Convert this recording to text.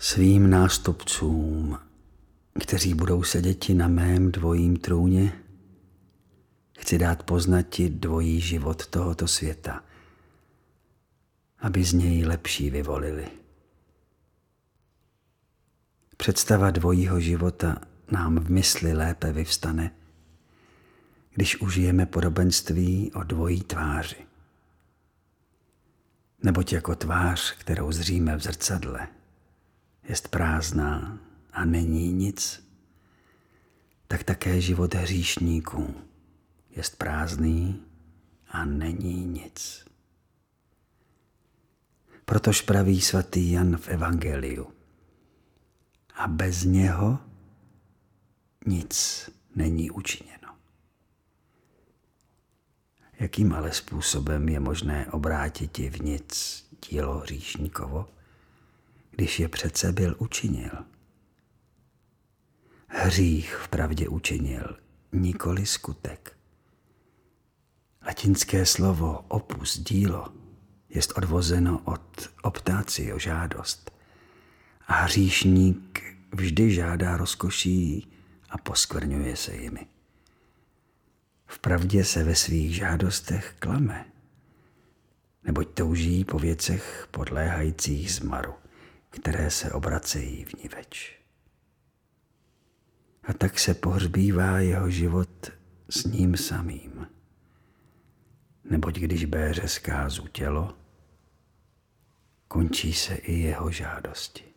Svým nástupcům, kteří budou seděti na mém dvojím trůně, chci dát poznati dvojí život tohoto světa, aby z něj lepší vyvolili. Představa dvojího života nám v mysli lépe vyvstane, když užijeme podobenství o dvojí tváři. Neboť jako tvář, kterou zříme v zrcadle, jest prázdná a není nic, tak také život hříšníků jest prázdný a není nic. Protož praví svatý Jan v Evangeliu: a bez něho nic není učiněno. Jakým ale způsobem je možné obrátiti v nic dílo hříšníkovo, když je přece byl učinil? Hřích vpravdě učinil, nikoli skutek. Latinské slovo opus, dílo, jest odvozeno od optatio, žádost. A hříšník vždy žádá rozkoší a poskvrňuje se jimi. Vpravdě se ve svých žádostech klame, neboť touží po věcech podléhajících zmaru, které se obracejí vniveč. A tak se pohřbívá jeho život s ním samým, neboť když béře zkázu tělo, končí se i jeho žádosti.